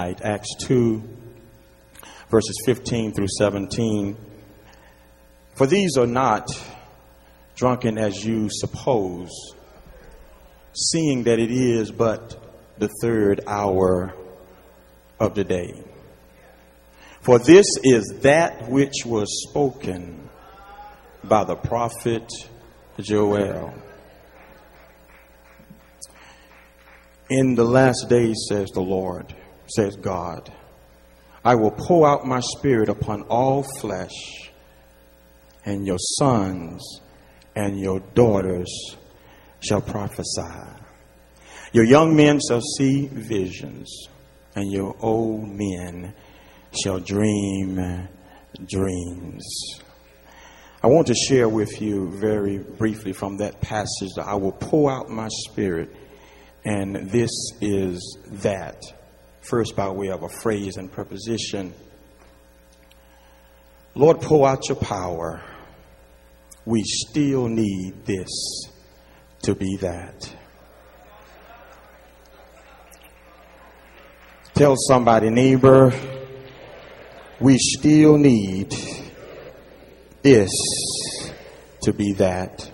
tonight. Acts 2, verses 15 through 17. For these are not drunken as you suppose, seeing that it is but the third hour of the day. For this is that which was spoken by the prophet Joel. In the last days, says the Lord, says God, I will pour out my spirit upon all flesh, and your sons and your daughters shall prophesy. Your young men shall see visions, and your old men shall dream dreams. I want to share with you very briefly from that passage that I will pour out my spirit, and this is that. First, by way of a phrase and preposition. Lord, pour out your power. We still need this to be that. Tell somebody, neighbor, we still need this to be that.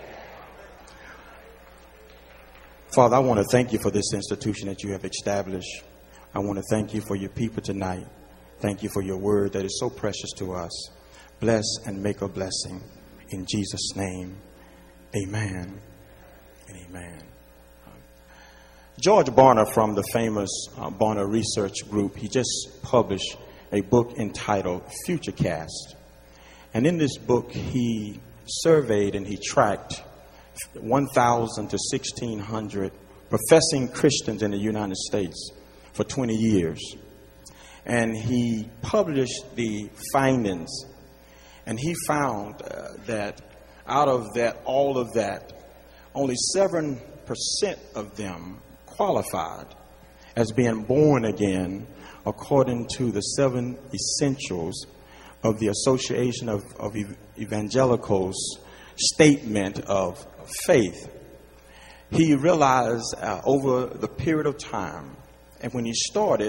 Father, I want to thank you for this institution that you have established. I want to thank you for your people tonight. Thank you for your word that is so precious to us. Bless and make a blessing. In Jesus' name, amen and amen. George Barna from the famous Barna Research Group, he just published a book entitled Futurecast. And in this book, he surveyed and he tracked 1,000 to 1,600 professing Christians in the United States for 20 years. And he published the findings. And he found that out of that, all of that, only 7% of them qualified as being born again according to the 7 essentials of the Association of Evangelicals statement of faith. He realized over the period of time, and when he started,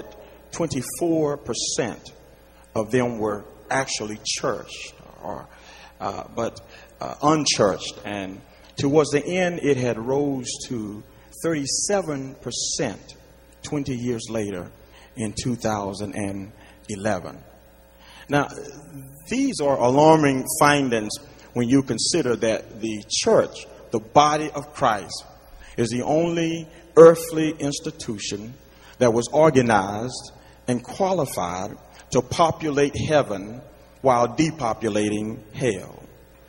24% of them were actually churched, but unchurched. And towards the end, it had rose to 37% 20 years later in 2011. Now, these are alarming findings when you consider that the church, the body of Christ, is the only earthly institution that was organized and qualified to populate heaven while depopulating hell.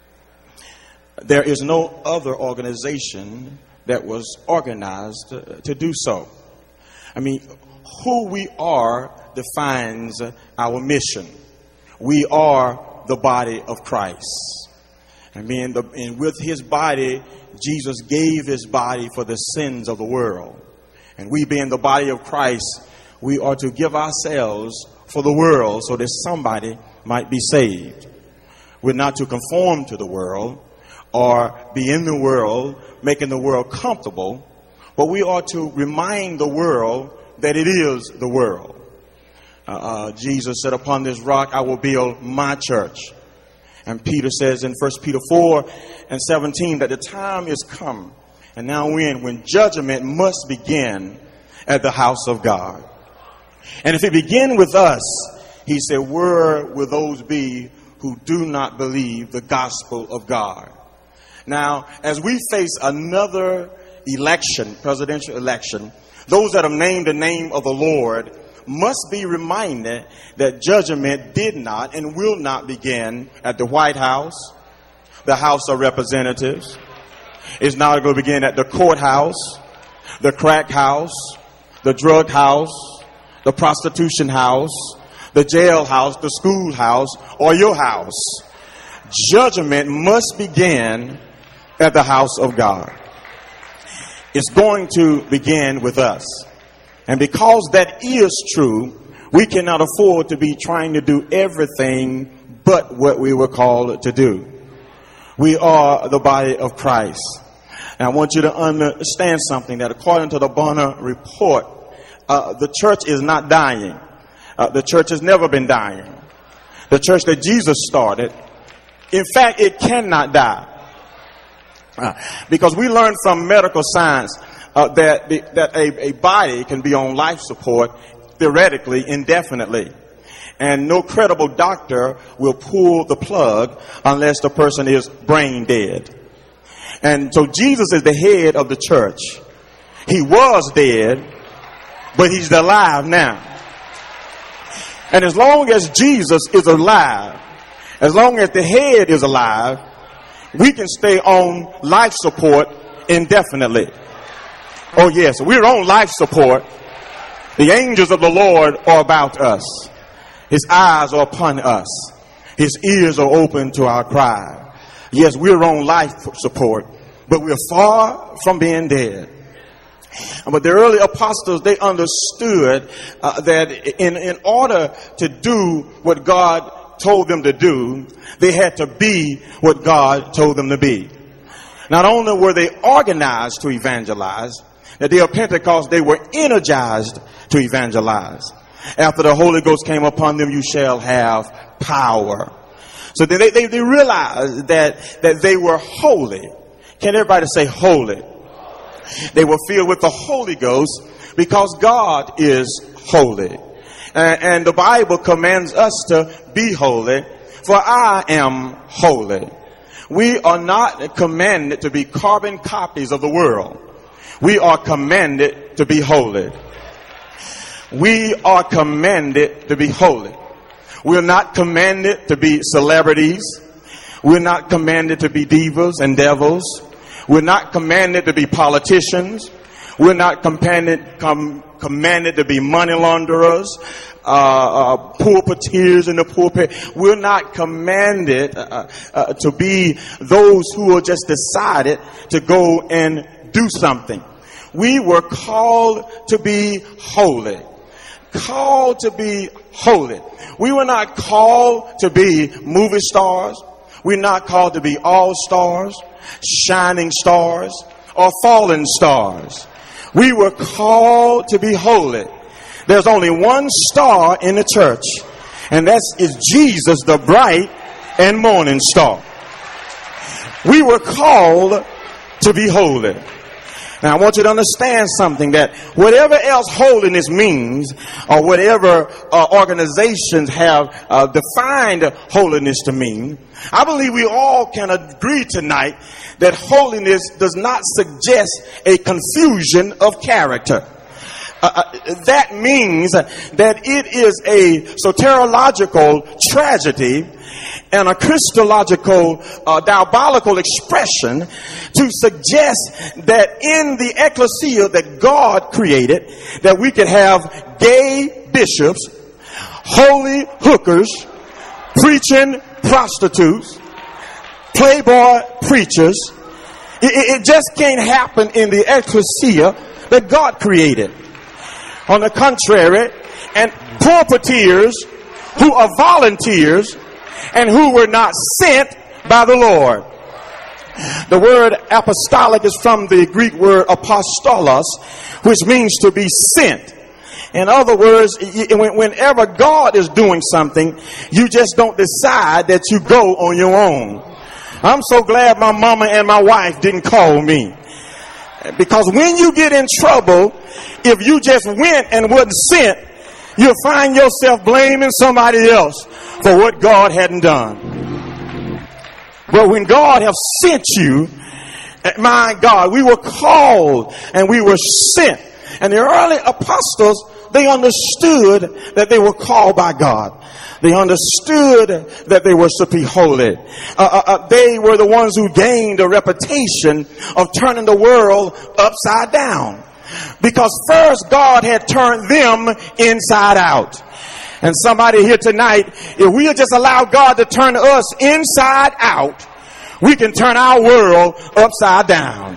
There is no other organization that was organized to do so. I mean, who we are defines our mission. We are the body of Christ. I mean, and with his body, Jesus gave his body for the sins of the world. And we being the body of Christ, we are to give ourselves for the world so that somebody might be saved. We're not to conform to the world or be in the world, making the world comfortable, but we are to remind the world that it is the world. Jesus said, upon this rock I will build my church. And Peter says in 1 Peter 4:17 that the time is come, and now when judgment must begin at the house of God. And if it begin with us, he said, where will those be who do not believe the gospel of God? Now, as we face another election, presidential election, those that have named the name of the Lord must be reminded that judgment did not and will not begin at the White House, the House of Representatives. It's not going to begin at the courthouse, the crack house, the drug house, the prostitution house, the jailhouse, the schoolhouse, or your house. Judgment must begin at the house of God. It's going to begin with us. And because that is true, we cannot afford to be trying to do everything but what we were called to do. We are the body of Christ. And I want you to understand something, that according to the Barna report, the church is not dying. The church has never been dying. The church that Jesus started, in fact, it cannot die. Because we learned from medical science that a body can be on life support theoretically indefinitely. And no credible doctor will pull the plug unless the person is brain dead. And so Jesus is the head of the church. He was dead, but he's alive now. And as long as Jesus is alive, as long as the head is alive, we can stay on life support indefinitely. Oh yes, we're on life support. The angels of the Lord are about us. His eyes are upon us. His ears are open to our cry. Yes, we're on life support, but we're far from being dead. But the early apostles, they understood that in order to do what God told them to do, they had to be what God told them to be. Not only were they organized to evangelize, the day of Pentecost, they were energized to evangelize. After the Holy Ghost came upon them, you shall have power. So they realized that they were holy. Can everybody say holy? They were filled with the Holy Ghost because God is holy. And the Bible commands us to be holy, for I am holy. We are not commanded to be carbon copies of the world. We are commanded to be holy. We are commanded to be holy. We're not commanded to be celebrities. We're not commanded to be divas and devils. We're not commanded to be politicians. We're not commanded to be money launderers, pulpiteers in the pulpit. We're not commanded to be those who are just decided to go and do something. We were called to be holy. Called to be holy. We were not called to be movie stars. We're not called to be all stars, shining stars, or fallen stars. We were called to be holy. There's only one star in the church, and that is Jesus, the bright and morning star. We were called to be holy. Now, I want you to understand something, that whatever else holiness means, or whatever organizations have defined holiness to mean, I believe we all can agree tonight that holiness does not suggest a confusion of character. That means that it is a soteriological tragedy and a Christological diabolical expression to suggest that in the ecclesia that God created, that we could have gay bishops, holy hookers, preaching prostitutes, playboy preachers. It just can't happen in the ecclesia that God created. On the contrary, and pulpiteers who are volunteers and who were not sent by the Lord. The word apostolic is from the Greek word apostolos, which means to be sent. In other words, whenever God is doing something, you just don't decide that you go on your own. I'm so glad my mama and my wife didn't call me. Because when you get in trouble, if you just went and wasn't sent, you'll find yourself blaming somebody else for what God hadn't done. But when God has sent you, my God, we were called and we were sent. And the early apostles, they understood that they were called by God. They understood that they were to be holy. They were the ones who gained a reputation of turning the world upside down. Because first God had turned them inside out. And somebody here tonight, if we'll just allow God to turn us inside out, we can turn our world upside down.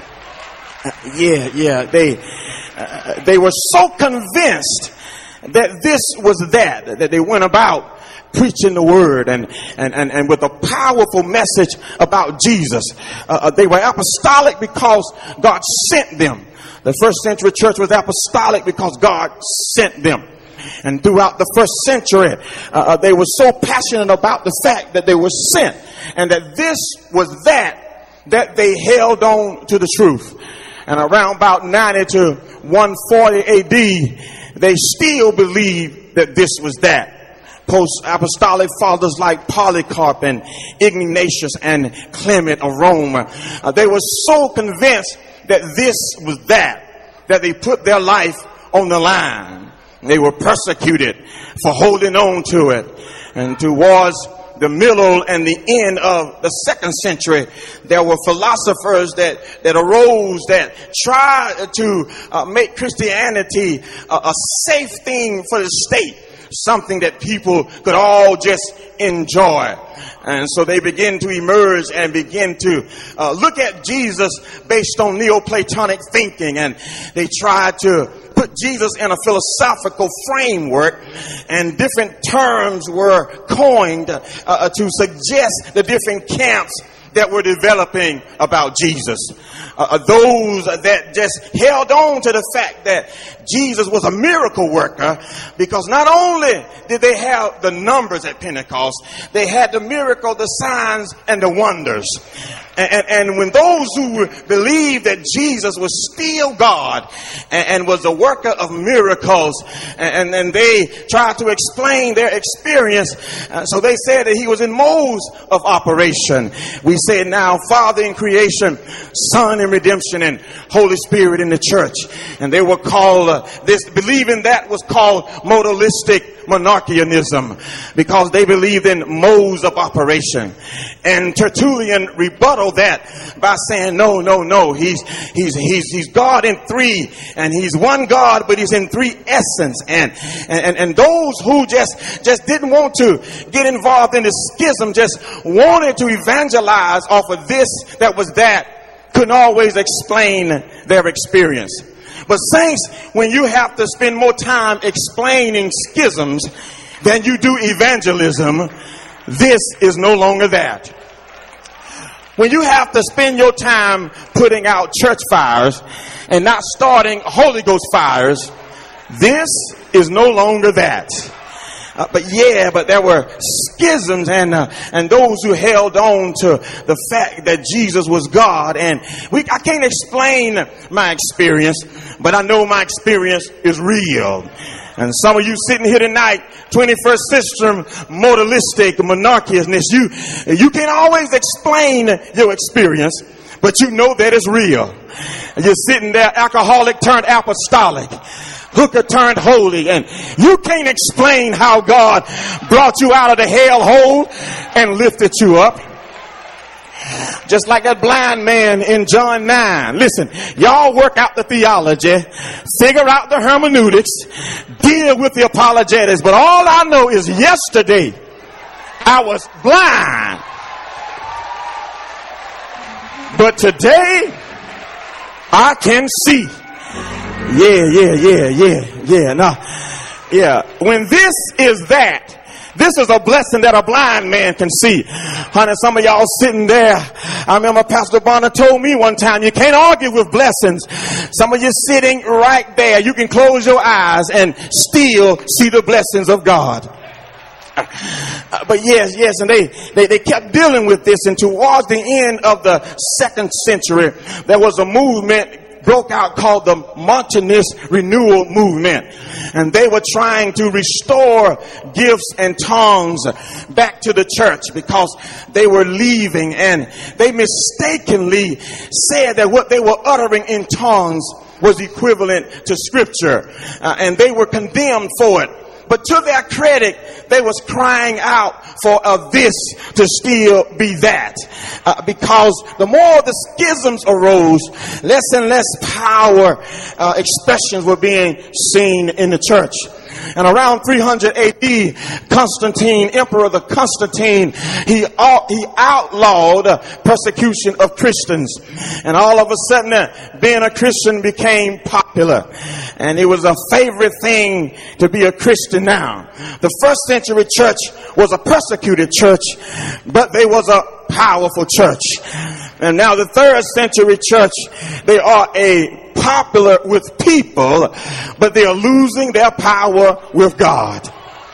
They were so convinced that this was that they went about preaching the word and with a powerful message about Jesus. They were apostolic because God sent them The first century church was apostolic because God sent them. And throughout the first century, they were so passionate about the fact that they were sent, and that this was that they held on to the truth. And around about 90 to 140 AD, they still believed that this was that. Post-apostolic fathers like Polycarp and Ignatius and Clement of Rome, they were so convinced that this was that they put their life on the line. They were persecuted for holding on to it. And towards the middle and the end of the second century, there were philosophers that arose that tried to make Christianity a safe thing for the state, something that people could all just enjoy. And so they begin to emerge and begin to look at Jesus based on Neoplatonic thinking, and they try to put Jesus in a philosophical framework, and different terms were coined to suggest the different camps that were developing about Jesus. Those that just held on to the fact that Jesus was a miracle worker, because not only did they have the numbers at Pentecost, they had the miracle, the signs, and the wonders. And when those who believed that Jesus was still God and was a worker of miracles, and they tried to explain their experience, so they said that he was in modes of operation. We said now Father in creation, Son in redemption, and Holy Spirit in the church. And they were called, believing that was called modalistic monarchianism, because they believed in modes of operation. And Tertullian rebutted that by saying, no, he's God in three, and he's one God, but he's in three essence. And those who just didn't want to get involved in the schism, just wanted to evangelize off of this that was that, couldn't always explain their experience. But saints, when you have to spend more time explaining schisms than you do evangelism, this is no longer that. When you have to spend your time putting out church fires and not starting Holy Ghost fires, this is no longer that. But there were schisms and those who held on to the fact that Jesus was God. And I can't explain my experience, but I know my experience is real. And some of you sitting here tonight, 21st century modalistic monarchianism, you can't always explain your experience, but you know that it's real. You're sitting there, alcoholic turned apostolic, hooker turned holy, and you can't explain how God brought you out of the hell hole and lifted you up. Just like that blind man in John 9. Listen, y'all work out the theology, figure out the hermeneutics, deal with the apologetics, but all I know is yesterday I was blind, but today I can see. When this is that, this is a blessing that a blind man can see. Honey, some of y'all sitting there. I remember Pastor Bonner told me one time, you can't argue with blessings. Some of you sitting right there, you can close your eyes and still see the blessings of God. But yes, and they kept dealing with this, and towards the end of the second century, there was a movement broke out called the Montanist Renewal Movement, and they were trying to restore gifts and tongues back to the church because they were leaving, and they mistakenly said that what they were uttering in tongues was equivalent to scripture, and they were condemned for it. But to their credit, they was crying out for this to still be that. Because the more the schisms arose, less and less power expressions were being seen in the church. And around 300 AD, Constantine, Emperor Constantine, he outlawed persecution of Christians. And all of a sudden, being a Christian became popular. And it was a favorite thing to be a Christian now. The first century church was a persecuted church, but they was a powerful church. And now the third century church, they are a popular with people, but they are losing their power with God.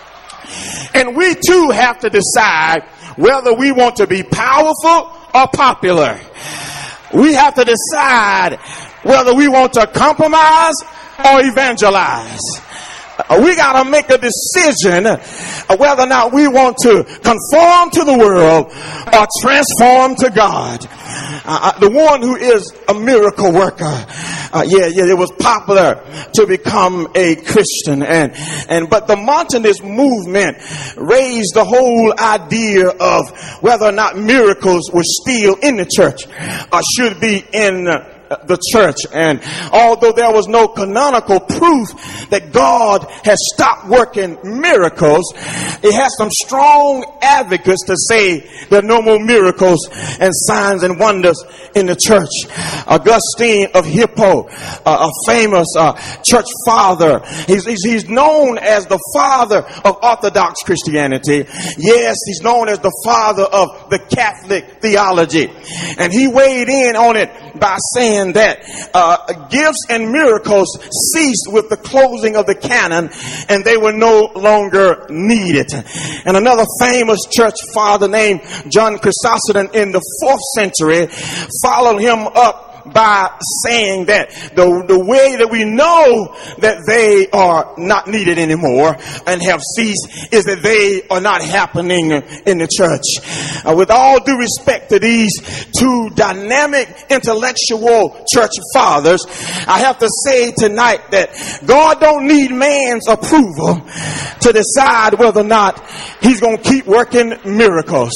And we too have to decide whether we want to be powerful or popular. We have to decide whether we want to compromise or evangelize. We got to make a decision whether or not we want to conform to the world or transform to God. The one who is a miracle worker, it was popular to become a Christian, but the Montanist movement raised the whole idea of whether or not miracles were still in the church or should be in the church. And although there was no canonical proof that God has stopped working miracles, it has some strong advocates to say there are no more miracles and signs and wonders in the church. Augustine of Hippo, a famous church father, he's known as the father of Orthodox Christianity. Yes, he's known as the father of the Catholic theology, and he weighed in on it by saying that gifts and miracles ceased with the closing of the canon, and they were no longer needed. And another famous church father named John Chrysostom in the 4th century followed him up by saying that the way that we know that they are not needed anymore and have ceased is that they are not happening in the church. With all due respect to these two dynamic intellectual church fathers, I have to say tonight that God don't need man's approval to decide whether or not he's going to keep working miracles.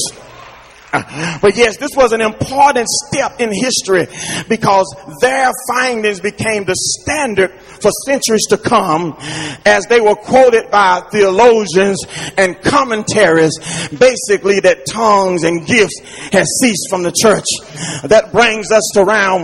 But yes, this was an important step in history because their findings became the standard for centuries to come, as they were quoted by theologians and commentaries, basically that tongues and gifts had ceased from the church. That brings us to around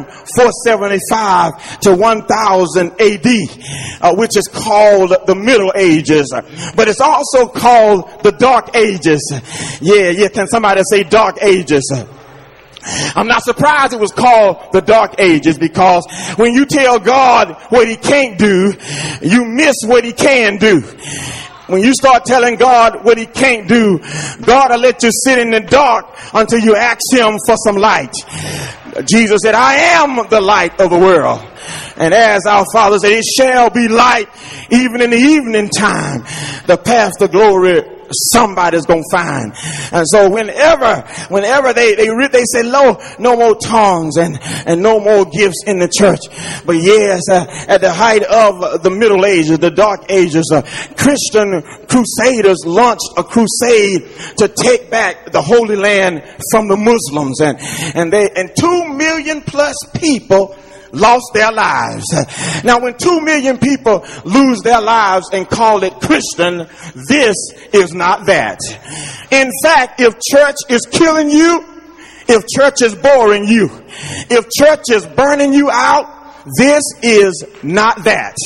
475 to 1000 AD, which is called the Middle Ages, but it's also called the Dark Ages. Yeah, can somebody say Dark Ages? I'm not surprised it was called the Dark Ages, because when you tell God what he can't do, you miss what he can do. When you start telling God what he can't do, God will let you sit in the dark until you ask him for some light. Jesus said, I am the light of the world. And as our Father said, it shall be light even in the evening time. The path to glory somebody's gonna find. And so whenever they say no more tongues and no more gifts in the church. But yes, at the height of the Middle Ages, the Dark Ages, Christian crusaders launched a crusade to take back the Holy Land from the Muslims, and 2 million plus people lost their lives. Now, when 2 million people lose their lives and call it Christian, this is not that. In fact, if church is killing you, if church is boring you, if church is burning you out, this is not that.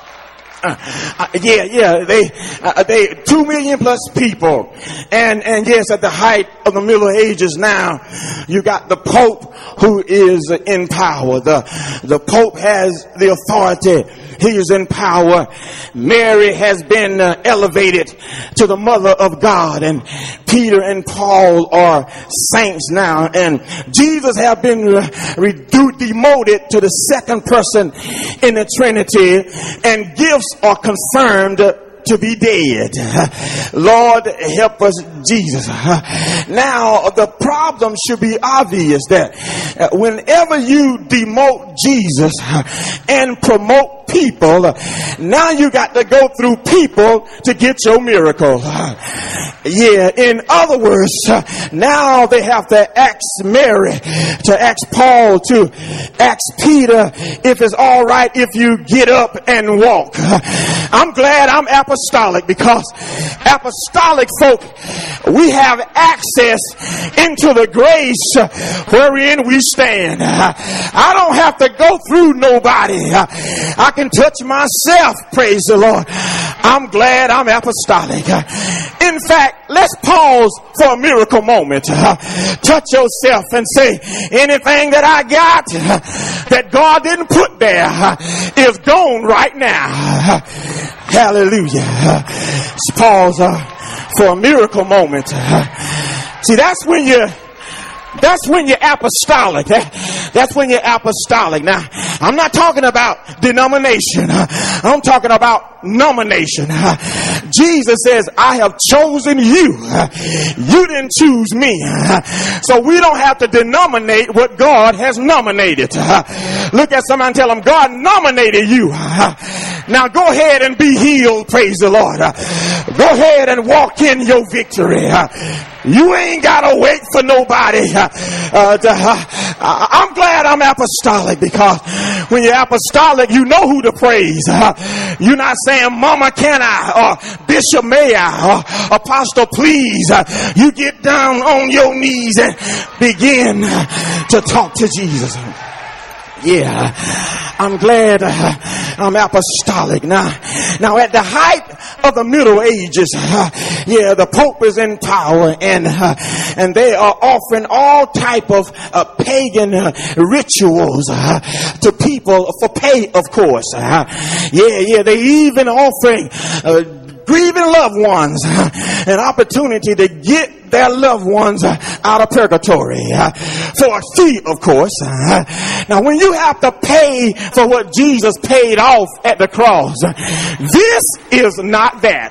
They 2 million plus people, and yes, at the height of the Middle Ages now, you got the Pope who is in power. The Pope has the authority. He is in power. Mary has been elevated to the Mother of God, and Peter and Paul are saints now, and Jesus have been demoted to the second person in the Trinity, and gifts are confirmed to be dead. Lord, help us, Jesus. Now, the problem should be obvious that whenever you demote Jesus and promote people, now you got to go through people to get your miracle. Yeah, in other words, now they have to ask Mary, to ask Paul, to ask Peter if it's all right if you get up and walk. I'm glad I'm apostolic, because apostolic folk, we have access into the grace wherein we stand. I don't have to go through nobody. I can touch myself, praise the Lord. I'm glad I'm apostolic. In In fact, let's pause for a miracle moment. Touch yourself and say, anything that I got that God didn't put there is gone right now. Hallelujah. Let's pause for a miracle moment. See, that's when you're apostolic. That's when you're apostolic. Now, I'm not talking about denomination. I'm talking about nomination. Jesus says, I have chosen you. You didn't choose me. So we don't have to denominate what God has nominated. Look at somebody and tell them, God nominated you. Now go ahead and be healed. Praise the Lord. Go ahead and walk in your victory. You ain't got to wait for nobody. I'm glad I'm apostolic, because when you're apostolic, you know who to praise. You're not saying, Mama, can I? Or Bishop, may I? Or Apostle, please. You get down on your knees and begin to talk to Jesus. Yeah, I'm glad I'm apostolic. Now at the height of the Middle Ages, the Pope is in power, and they are offering all type of pagan rituals to people for pay, of course. They even offering grieving loved ones an opportunity to get their loved ones out of purgatory for a fee, of course. Now, when you have to pay for what Jesus paid off at the cross, this is not that.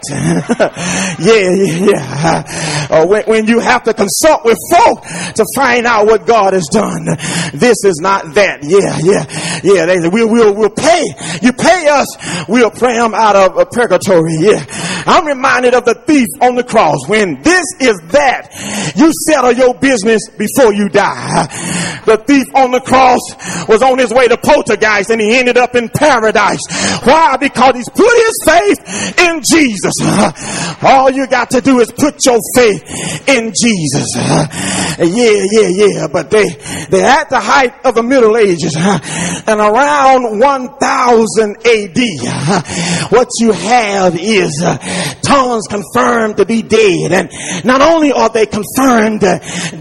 When you have to consult with folk to find out what God has done, this is not that. They say, we'll pay. You pay us, we'll pray them out of purgatory. I'm reminded of the thief on the cross. When this is that, you settle your business before you die. The thief on the cross was on his way to poltergeist, and he ended up in paradise. Why? Because he's put his faith in Jesus. All you got to do is put your faith in Jesus. But they're at the height of the Middle Ages, and around 1000 AD, what you have is tongues confirmed to be dead. And not only are they confirmed dead,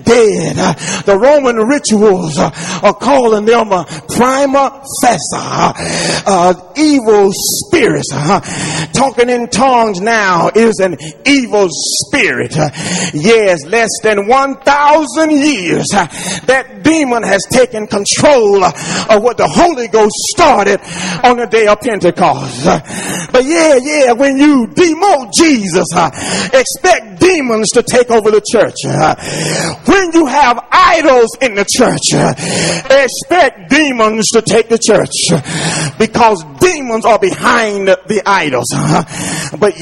the Roman rituals are calling them prima facie, evil spirits. Talking in tongues now is an evil spirit. Yes, less than 1,000 years that demon has taken control of what the Holy Ghost started on the day of Pentecost. But when you demote Jesus, expect demons to take over the church. When you have idols in the church, expect demons to take the church, because demons are behind the idols. But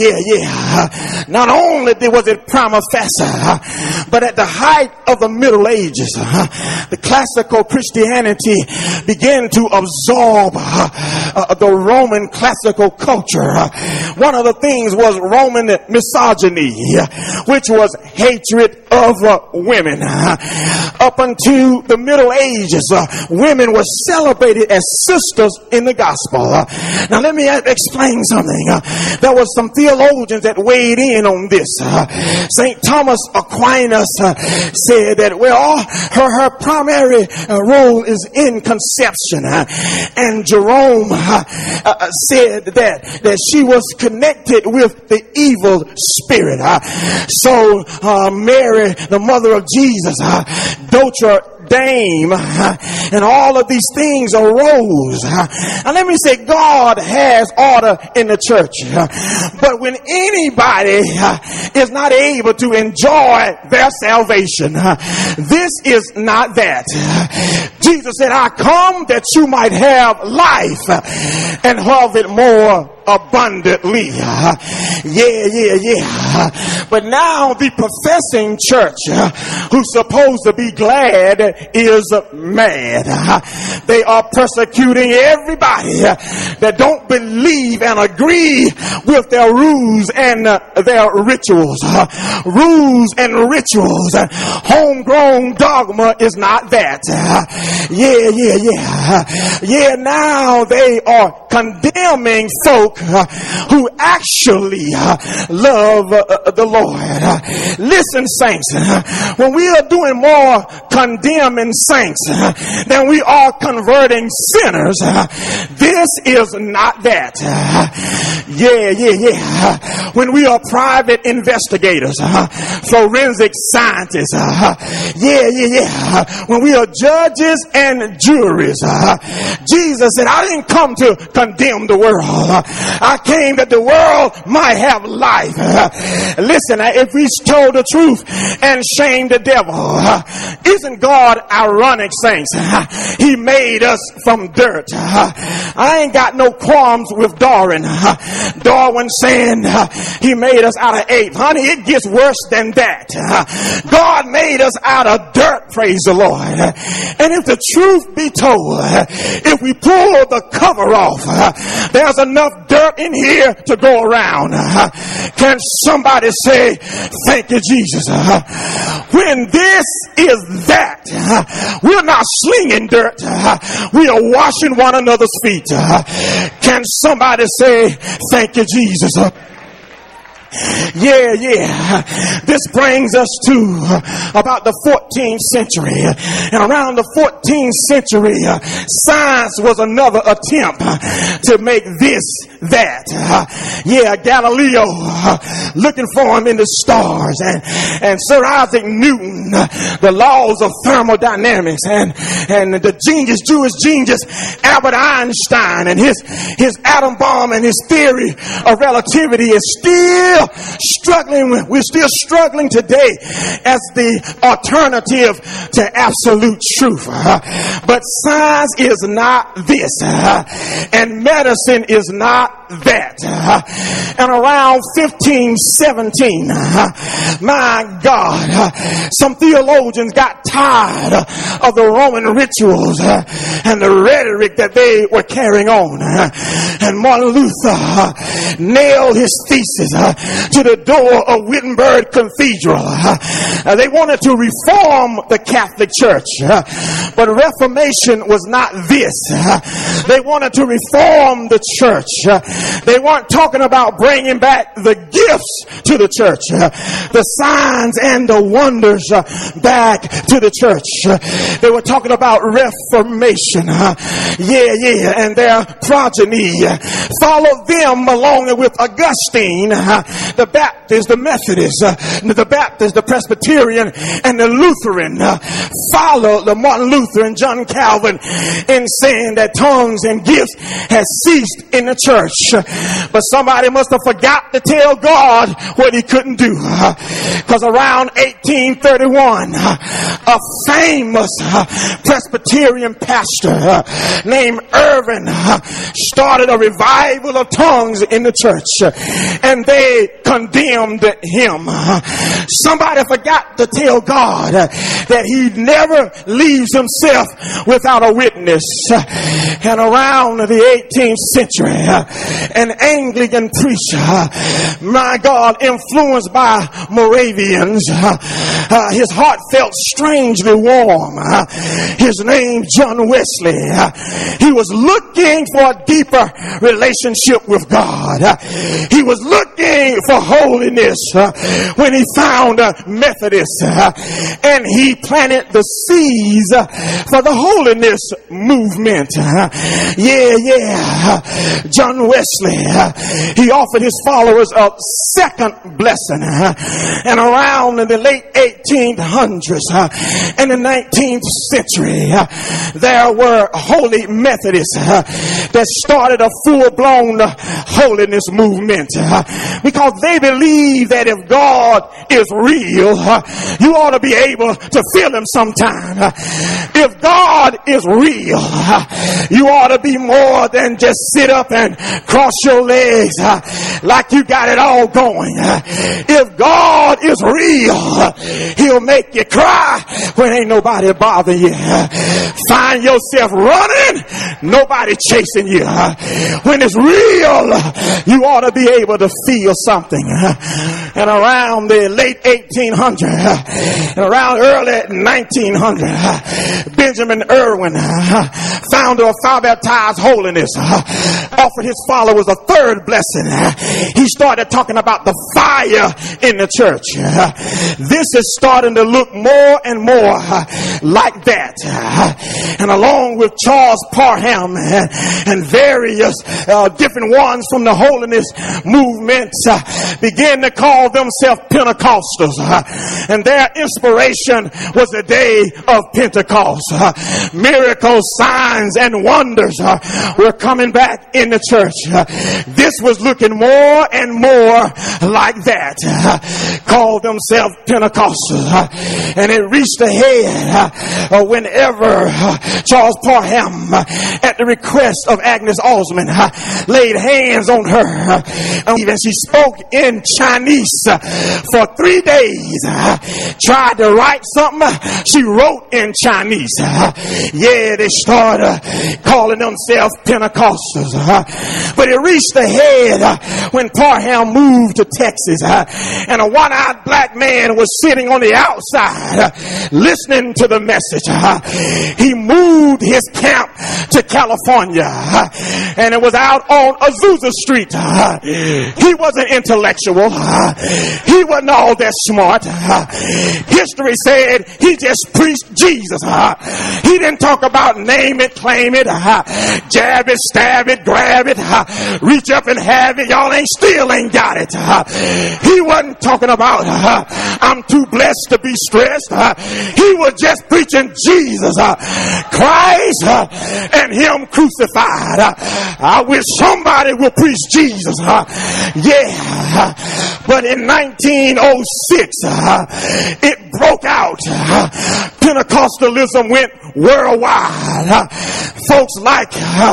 not only was it prima facie, but at the height of the Middle Ages, the classical Christianity began to absorb the Roman classical culture. One of the things was Roman misogyny, which was hatred of women. Up until the Middle Ages, women were celebrated as sisters in the gospel. Now let me explain something. There was some theologians that weighed in on this. St. Thomas Aquinas said that, her primary role is in conception. And Jerome said that she was connected with the evil spirit. So Mary, the mother of Jesus, Notre Dame, and all of these things arose. And let me say, God has order in the church. But when anybody is not able to enjoy their salvation, this is not that. Jesus said, I come that you might have life and have it more abundantly. But now the professing church, who's supposed to be glad, is mad. They are persecuting everybody that don't believe and agree with their rules and their rituals. Rules and rituals. Homegrown dogma is not that. Now they are condemning folk who actually love the Lord. Listen, saints, when we are doing more condemning saints than we are converting sinners, this is not that. Yeah. When we are private investigators, forensic scientists, when we are judges and juries, Jesus said, I didn't come to condemn the world. I came that the world might have life. Listen, if we told the truth and shamed the devil, isn't God ironic, saints? He made us from dirt. I ain't got no qualms with Darwin. Darwin saying he made us out of ape. Honey, it gets worse than that. God made us out of dirt, praise the Lord. And if the truth be told, if we pull the cover off, there's enough dirt in here to go around. Can somebody say, thank you, Jesus? When this is that, we're not slinging dirt. We are washing one another's feet. Can somebody say, thank you, Jesus? Yeah. This brings us to about the 14th century. And around the 14th century, science was another attempt to make this that. Galileo looking for him in the stars, and Sir Isaac Newton, the laws of thermodynamics, and the Jewish genius Albert Einstein and his atom bomb and his theory of relativity is still struggling. We're still struggling today as the alternative to absolute truth. But science is not this, and medicine is not that. And around 1517, my God, some theologians got tired of the Roman rituals and the rhetoric that they were carrying on. And Martin Luther nailed his thesis to the door of Wittenberg Cathedral. They wanted to reform the Catholic Church, but Reformation was not this. They wanted to reform the church. They weren't talking about bringing back the gifts to the church, the signs and the wonders back to the church. They were talking about reformation. And their progeny followed them along with Augustine, the Baptist, the Methodist, the Presbyterian, and the Lutheran followed the Martin Luther and John Calvin in saying that tongues and gifts had ceased in the church. But somebody must have forgot to tell God what he couldn't do. Because around 1831, a famous Presbyterian pastor named Irvin started a revival of tongues in the church, and they condemned him. Somebody forgot to tell God that he never leaves himself without a witness. And around the 18th century, an Anglican preacher, my God, influenced by Moravians, his heart felt strangely warm. His name, John Wesley. He was looking for a deeper relationship with God. He was looking for holiness when he found Methodists, and he planted the seeds for the holiness movement. John Wesley, he offered his followers a second blessing. And around in the late 1800s and the 19th century, there were holy Methodists that started a full-blown holiness movement, because they believe that if God is real, you ought to be able to feel him sometime. If God is real, you ought to be more than just sit up and cross your legs like you got it all going. If God is real, he'll make you cry when ain't nobody bothering you. Find yourself running, nobody chasing you. When it's real, you ought to be able to feel something. something. And around the late 1800s, and around early 1900, Benjamin Irwin, founder of Fire Baptized Holiness, offered his followers a third blessing. He started talking about the fire in the church. This is starting to look more and more like that. And along with Charles Parham and various different ones from the holiness movement began to call themselves Pentecostals. And their inspiration was the day of Pentecost. Miracles, signs, and wonders were coming back in the church. This was looking more and more like that. Called themselves Pentecostals. And it reached ahead whenever Charles Parham, at the request of Agnes Osman, laid hands on her. And even she spoke in Chinese for 3 days. Tried to write something, she wrote in Chinese. Yeah, they started calling themselves Pentecostals. But it reached ahead when Parham moved to Texas, and a one-eyed black man was sitting on the outside listening to the message. He moved his camp to California, and it was out on Azusa Street. He wasn't intellectual. He wasn't all that smart. History said he just preached Jesus. He didn't talk about name it, claim it, jab it, stab it, grab it, reach up and have it. Y'all still ain't got it. He wasn't talking about I'm too blessed to be stressed. He was just preaching Jesus Christ and him crucified. I wish somebody would preach Jesus. Yeah. But in 1906, it broke out. Pentecostalism went worldwide. Folks like,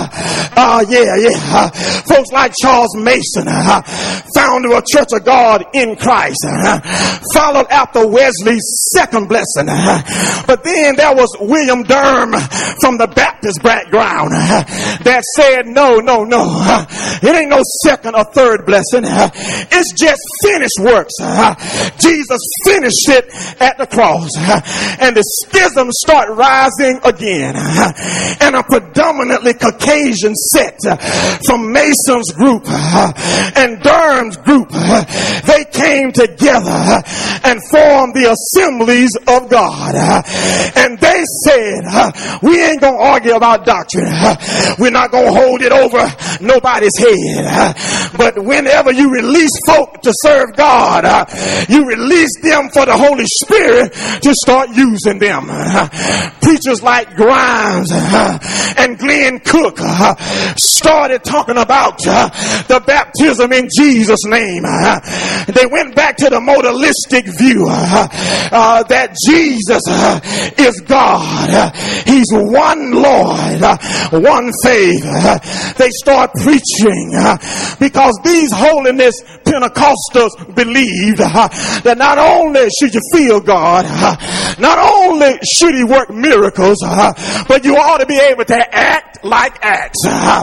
folks like Charles Mason, founder of Church of God in Christ, followed after Wesley's second blessing. But then there was William Durham from the Baptist background that said, no. It ain't no second or third blessing. It's just finished works. Jesus finished it at the cross. And the schisms start rising again. And a predominantly Caucasian sect from Mason's group and Durham's group, they came together and formed the Assemblies of God. And they said, we ain't going to argue about doctrine. We're not going to hold it over nobody's head. But whenever you release folk to serve God, you release them for the Holy Spirit to start using them. Preachers like Grimes and Glenn Cook started talking about the baptism in Jesus' name. They went back to the modalistic view that Jesus is God. He's one Lord, one faith. They start preaching because these holiness Pentecostals believed that not only should you feel God, not only should he work miracles, but you ought to be able to act like Acts.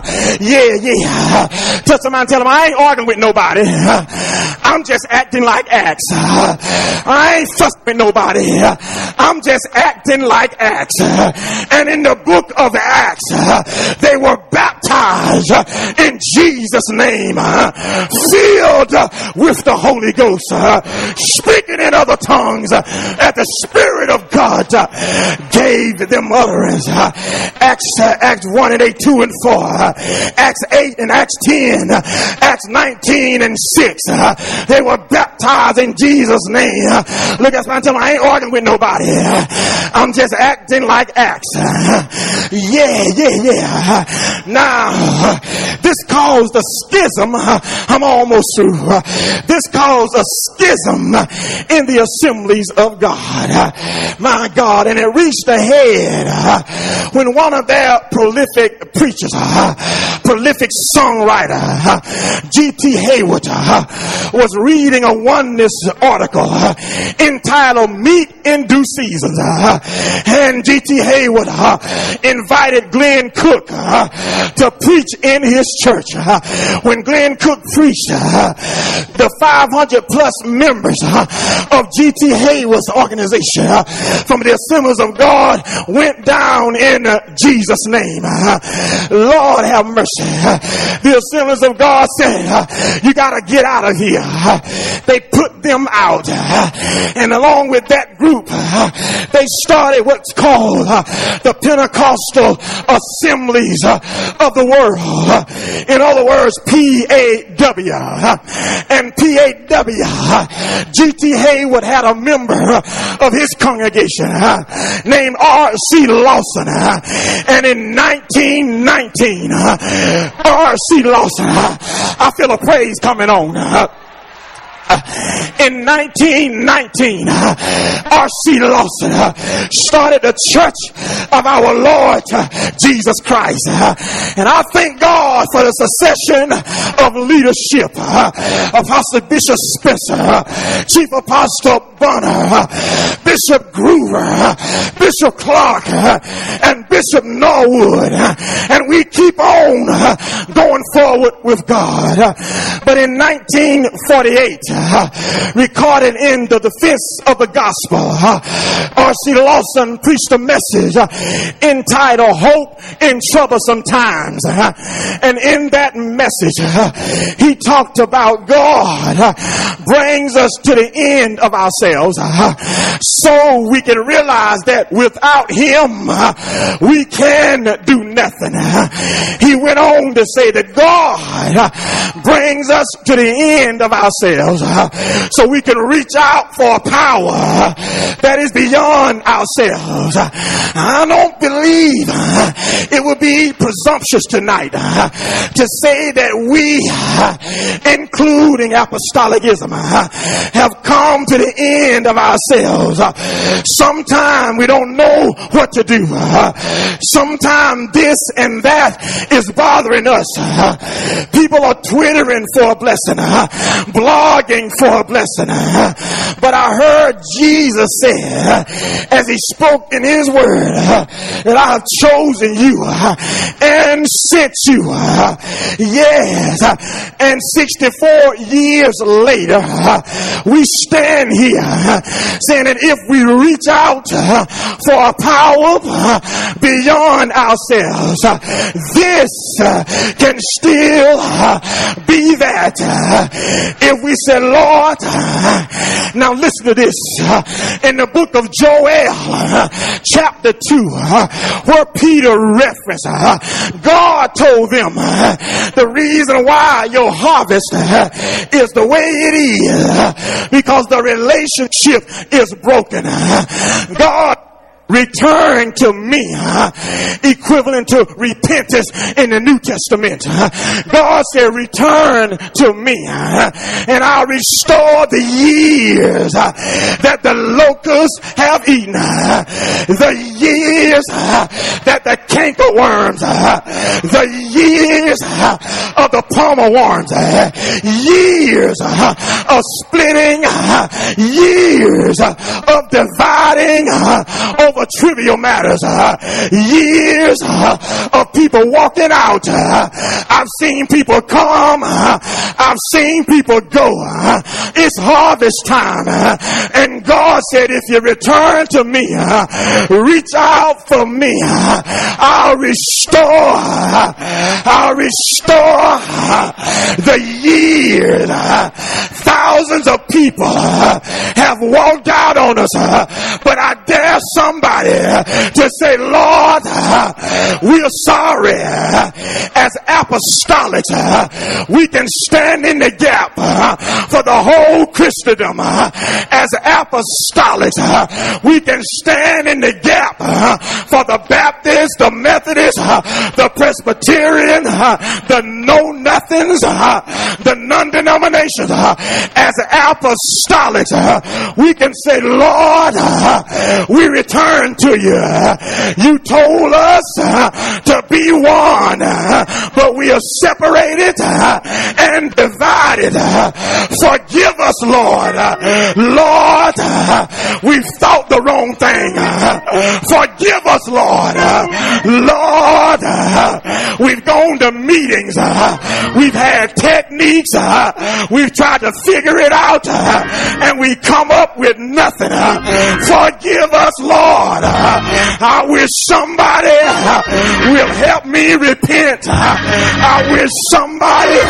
Touch somebody and tell them, I ain't arguing with nobody. I'm just acting like Acts. I ain't fussing with nobody. I'm just acting like Acts. And in the book of Acts, they were baptized in Jesus' name, filled with the Holy Ghost, speaking in other tongues as the Spirit of God gave them utterance. Acts 1 and 8, 2 and 4, Acts 8 and Acts 10, Acts 19 and 6. They were baptized in Jesus' name. Look at somebody and tell them, I ain't arguing with nobody. I'm just acting like Acts. Now, this caused a schism. I'm almost through. This caused a schism in the assemblies of God. My God. And it reached the head when one of their prolific preachers, prolific songwriter, G.T. Hayward, was reading a oneness article entitled Meet in Due Season. And G.T. Hayward invited Glenn Cook to preach in his church. When Glenn Cook preached, the 500 plus members of G.T. Hayward's organization from the Assemblies of God went down in Jesus' name. Lord have mercy. The Assemblies of God said, you got to get out of here. They put them out. And along with that group, they started what's called the Pentecostal Assemblies of the World. In other words, PAW. And PAW, G.T. Hayward had a member of his congregation named R.C. Lawson. And in 1919, R.C. Lawson, I feel a praise coming on. In 1919, R.C. Lawson started the Church of our Lord Jesus Christ. And I thank God for the succession of leadership. Apostle Bishop Spencer, Chief Apostle Bonner, Bishop Groover, Bishop Clark, and Bishop Norwood. And we keep on going forward with God. But in 1948, recorded in the Defense of the Gospel, R.C. Lawson preached a message entitled Hope in Troublesome Times. And in that message, he talked about God brings us to the end of ourselves so we can realize that without him we can do nothing. He went on to say that God brings us to the end of ourselves so we can reach out for a power that is beyond ourselves. I don't believe it would be presumptuous tonight to say that we, including apostolicism, have come to the end of ourselves. Sometimes we don't know what to do. Sometimes this and that is bothering us. People are twittering for a blessing, blogging for a blessing. But I heard Jesus say, as he spoke in his word, that I have chosen you and sent you. Yes. And 64 years later, we stand here saying that if we reach out for a power beyond ourselves, this can still be that. If we say, Lord, now listen to this. In the book of Joel, chapter 2, where Peter referenced, God told them the reason why your harvest is the way it is because the relationship is broken. God return to me, equivalent to repentance in the New Testament. God said, return to me and I'll restore the years that the locusts have eaten, the years that the cankerworms, the years of the palmer worms, years of splitting, years of dividing over trivial matters, years of people walking out. I've seen people come, I've seen people go. It's harvest time, and God said, if you return to me, reach out for me, I'll restore the years. Thousands of people have walked out on us, but I dare somebody to say, Lord, we are sorry. As apostolics, we can stand in the gap for the whole Christendom. As apostolics, we can stand in the gap for the Baptists, the Methodists, the Presbyterian, the know-nothings, the non-denominations. As apostolics, we can say, Lord, we return to you. You told us to be one, but we are separated and divided. Forgive us, Lord. Lord, we've thought the wrong thing. Forgive us, Lord. Lord, we've gone to meetings. We've had techniques. We've tried to figure it out, and we come up with nothing. Forgive us, Lord. I wish somebody will help me repent. I wish somebody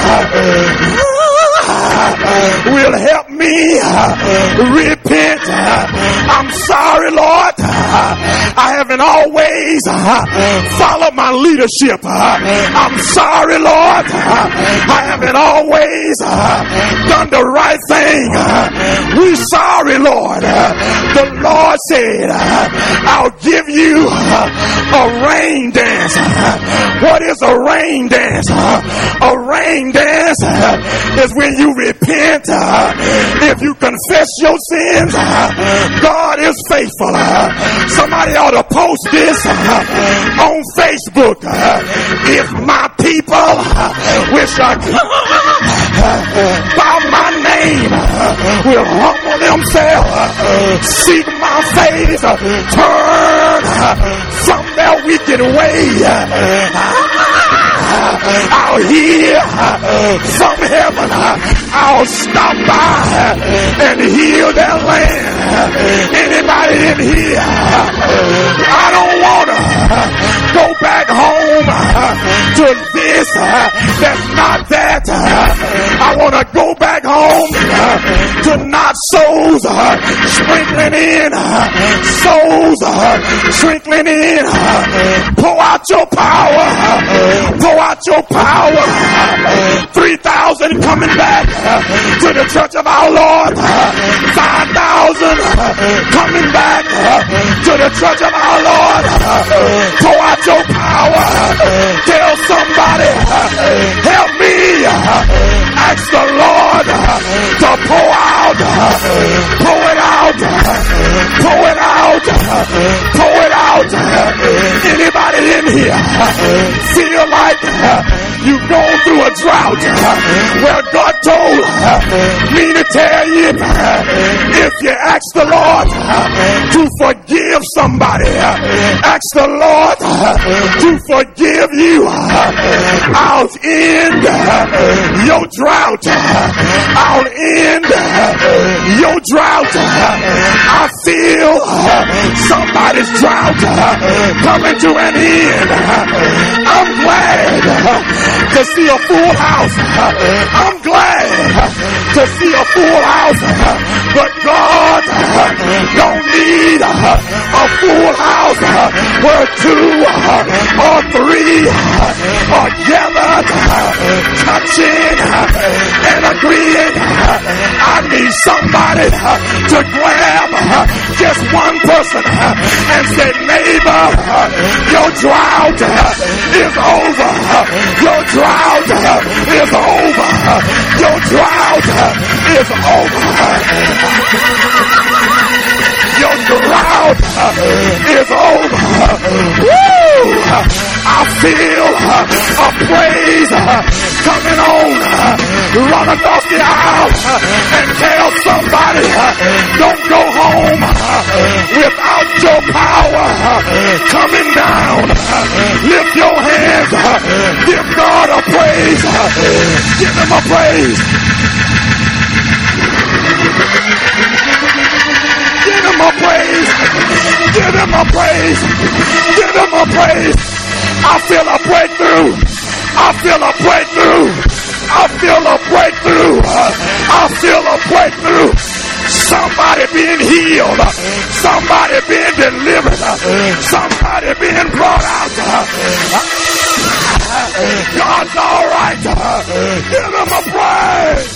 will help me repent. I'm sorry, Lord. I haven't always followed my leadership. I'm sorry, Lord. I haven't always done the right thing. We're sorry, Lord. The Lord said, I'll give you a rain dance. What is a rain dance? A rain dance is when you repent. If you confess your sins, God is faithful. Somebody ought to post this on Facebook. If my people, which are by my name, will humble themselves, seek my face, turn from their wicked way, I'll hear from heaven. I'll stop by and heal their land. Anybody in here? I don't want to go back home to this. That's not that. I want to go back home to not souls sprinkling in. Souls sprinkling in. Pour out your power. Pour out your power. 3,000 coming back to the church of our Lord. 5,000 coming back to the church of our Lord. Pour out your power. Tell somebody, help me. Ask the Lord to pour out. Pour it out. Pour it out. Pour it out. Anybody in here feel like you've gone through a drought where God told me to tell you, if you ask the Lord to forgive somebody, ask the Lord to forgive you, I'll end your drought. I'll end your drought. I feel somebody's drought coming to an end. I'm glad to see a full house. I'm glad to see a full house. But God don't need a full house where 2 or 3 are gathered, touching and agreeing. I need somebody to grab just one person and say, neighbor, your drought is over. Your drought is over. Your drought is over. Your drought is over. Woo! I feel a praise coming on. Run across the aisle and tell somebody, don't go home without your power coming down. Lift your hands. Give God a praise. Give him a praise. Give him a praise. Give him a praise. Give him a praise. I feel a breakthrough. I feel a breakthrough. I feel a breakthrough. I feel a breakthrough. Somebody Somebody being healed. Somebody being delivered. Somebody being brought out. God's all right. Give him a praise.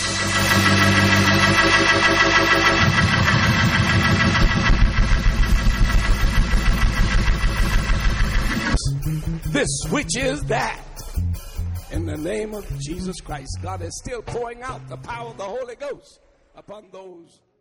This which is that. In the name of Jesus Christ, God is still pouring out the power of the Holy Ghost upon those